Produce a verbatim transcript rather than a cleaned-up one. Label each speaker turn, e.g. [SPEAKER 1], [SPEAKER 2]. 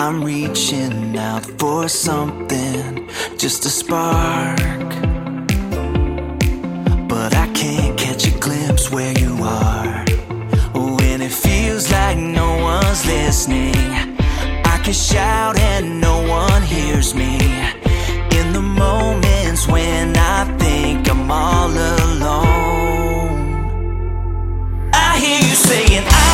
[SPEAKER 1] I'm reaching out for something, just a spark, but I can't catch a glimpse where you are. When it feels like no one's listening, I can shout and no one hears me. In the moments when I think I'm all alone, I hear you saying I